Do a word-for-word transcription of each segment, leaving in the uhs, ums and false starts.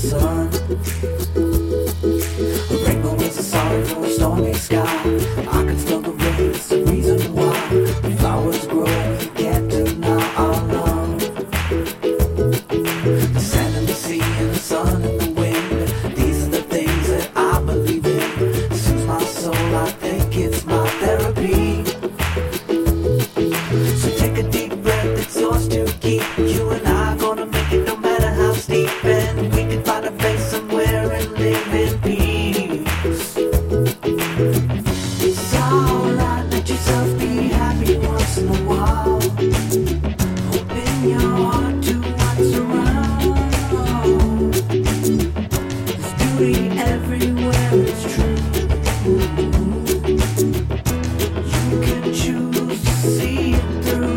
sun. A rainbow is a sign for a stormy sky. I can smell the rain, it's the reason why the flowers grow, we can't deny our love. The sand and the sea and the sun and the wind, these are the things that I believe in. Soothes my soul, I think it's my therapy. So take a deep breath, it's yours to keep. You and I gonna make it no matter how steep, and we can find a place somewhere and live in peace. It's alright, let yourself be happy once in a while. Open your heart to what's around. There's beauty everywhere, it's true. You can choose to see it through.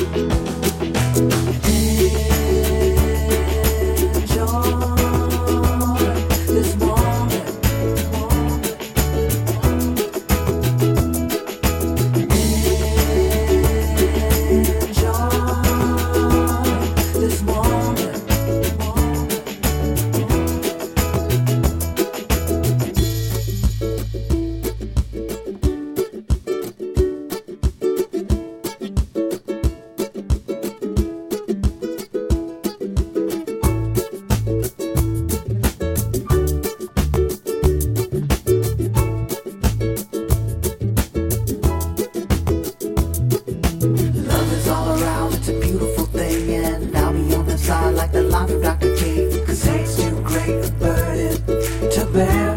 Like the line from Doctor King, 'cause hate's too great a burden to bear.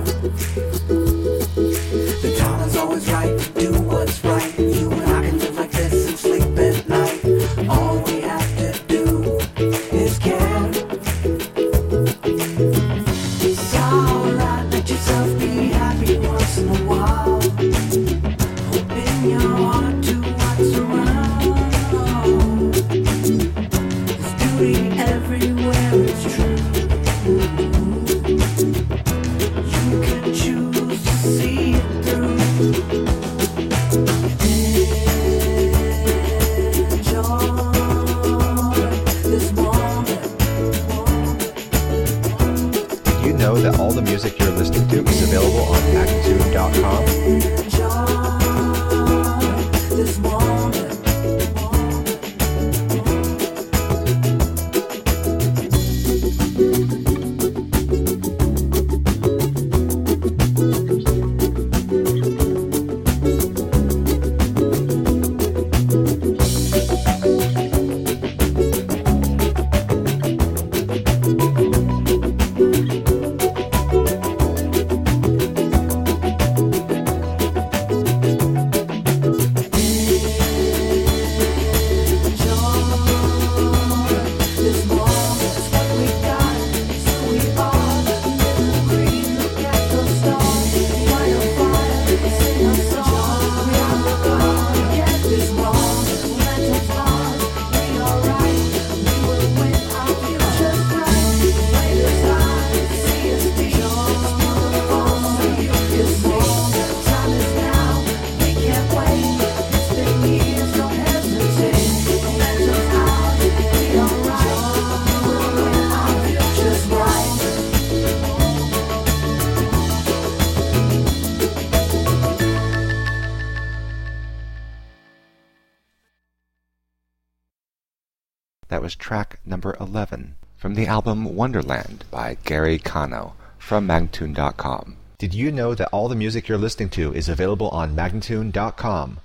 The time is always right to do what's right. You and I can live like this and sleep at night. All we have to do is care. It's alright, let yourself be happy once in a while. Open your heart to what's around. There's beauty everywhere, it's true. You can choose to see it through. Enjoy this moment. Did you know that all the music you're listening to is available on magnitude dot com? Enjoy this moment. That was track number eleven from the album Wonderland by Gary Kano from magnitude dot com. Did you know that all the music you're listening to is available on magnitude dot com?